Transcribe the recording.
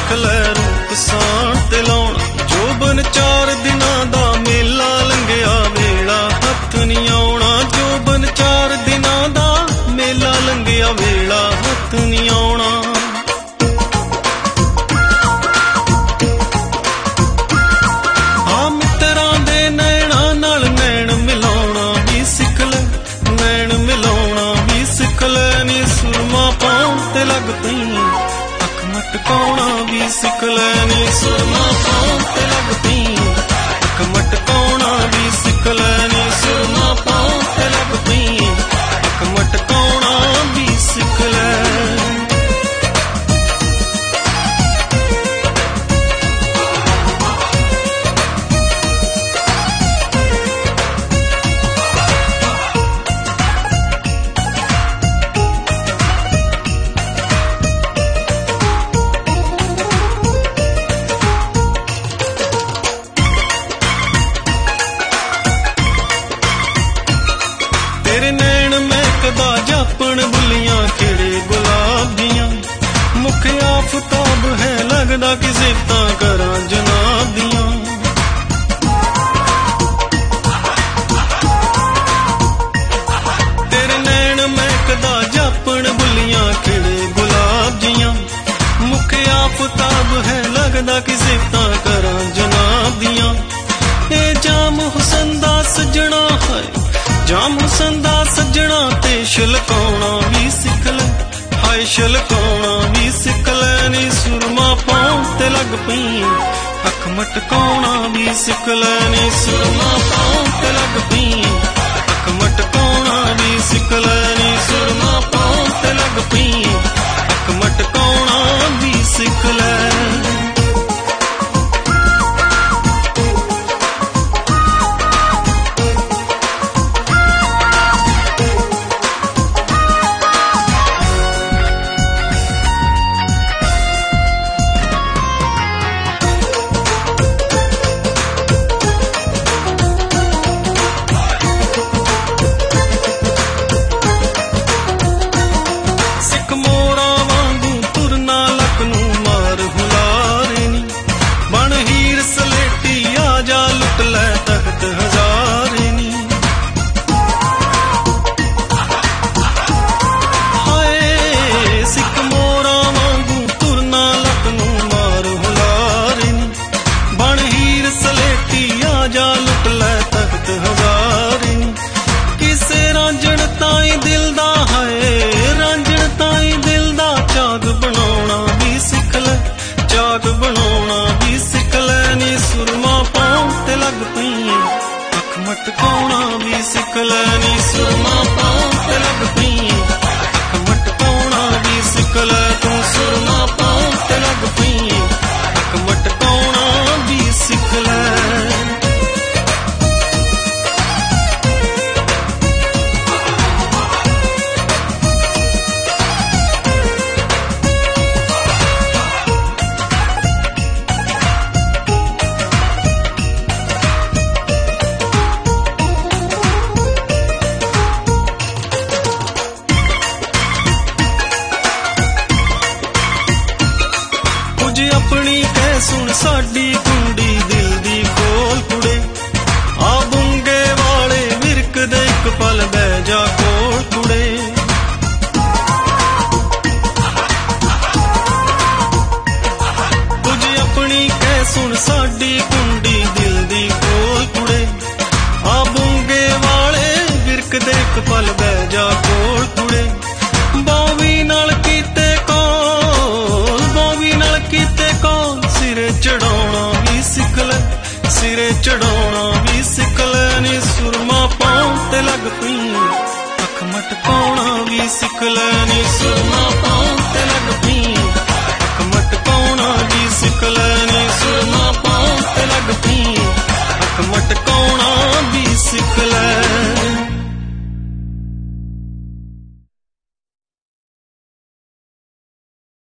सिख लै रूप साण ते लाउणा जोबन 4 दिनां दा मेला लंघिया वेला हथ नहीं आउणा जोबन 4 दिनां दा मेला लंघिया वेला हथ नहीं आउणा लग पई अख मटकाउणा भी सिख लैनी सुरमा पाउं ते लग पई अख मटकाउणा भी सिख लैनी सुरमा पाउं ते लग पई अख मटकाउणा भी सिख लै तेरे नैन महकदा जापन बुलियां खिड़े गुलाब दियां मुख आफताब है लगदा कि जिद्दां करां जनाब दियां तेरे नैन महकदा जापन बुलियां खिड़े गुलाब दियां मुख आफताब है लगदा कि जिद्दां करां जनाब दियां ए जाम हुसन दा सजना है जाम हुसन दा सजना ते छलकाउणा भी सिख लै हाय छलकाउणा भी सिख लैनी सुरमा पाउं ते लग पई अख मटकाउणा भी सिख लैनी सुरमा पाउं ते लग पई अख मटकाउणा भी सिख लैनी सुरमा पाउं ते लग पई अख मटकाउणा भी सिख लै मटकाउणा भी सिख लैनी सुरमा पाउं ते लग पई अख मटकाउणा भी सिख लै तू सुरमा पाउं ते लग पई अख मटकाउणा भी सिख लै अपनी कह सुन साडी कुंडी दिल दी खोल कुड़े आ बुंगे वाले विरक दे एक पल बह जा कोल कुड़े कुछ अपनी कह सुन साडी कुंडी दिल दी खोल कुड़े आ बुंगे वाले विरक दे एक पल बह जा कोल कुड़े बावी नाल कीते सिरे चढ़ाउणा भी सिख लै सिरे चढ़ाउणा भी सिख लैनी सुरमा पाउं ते लग पई अख मटकाउणा भी सिख लैनी सुरमा पाउं ते लग पई अख मटकाउणा भी सिख लैनी सुरमा पाउं ते लग पई अख मटकाउणा